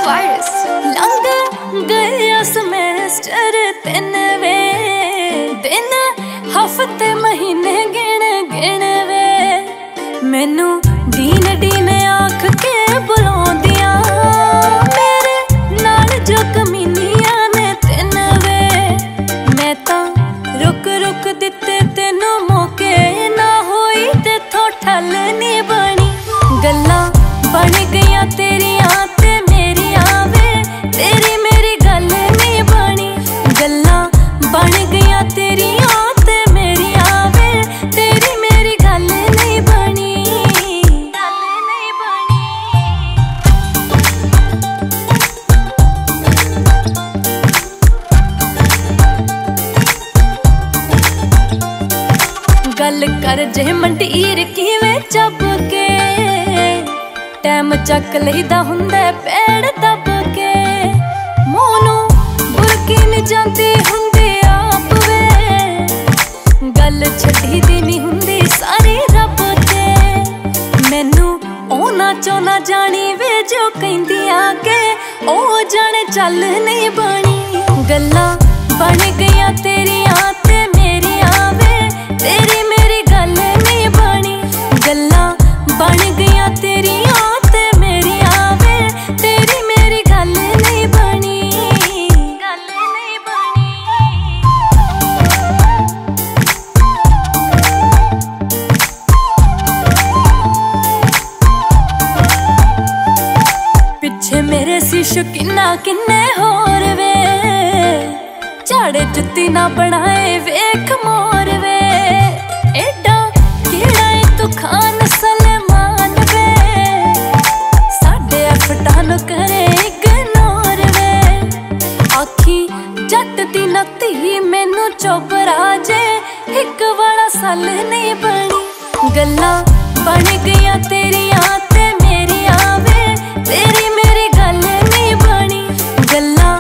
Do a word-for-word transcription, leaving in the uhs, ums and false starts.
virus लंघ गया semester तीन वे दिन हफ्ते महीने गिन गिन वे मैनू डीन डीन आख के बुलाउंदियां मेरे नाल जो कमीनियां ने तीन वे मैं तां रुक रुक दिते तेनू मौके ना होई तेथों ठल नहीं बनी गल्लां बन गईयां तेरियां ते मेरियां वे तेरी मेरी गल नहीं बनी गल्लां बन गईयां तेरियां ते मेरियां वे तेरी मेरी गल नहीं बनी गल नहीं बनी गल कर जे मंडीर किवें चब के टैम चक लईदा हुंदा पैड़ दब के मोनू बुरकी नहीं जाती हुंदी आप वे गल छड्डी दी नहीं हुंदी सारी रब ते मैनू ओना चोना जानी वे जो कहंदियां के ओ जाने चल नहीं बनी गल्लां बन गईयां तेरियां ते मेरियां वे तेरी मेरी गल नहीं बनी गल्लां बन गईयां तेरियां ते मेरियां वे तेरी मेरी गल नहीं बनी गल नहीं बनी पिछे मेरे सी शौकीना किन्ने होर वे झाड़े जुत्ती ना बनाए वेख मोर वे एडा केड़ा है तू खान सलमान वे साडे अफटान करे इग्नोर वे आखी जट दी नती मैनू चोबरा जे एक वाला सल नहीं बनी गल्लां बन गईयां तेरियां ते मेरियां वे तेरी मेरी गल नहीं बनी गल्लां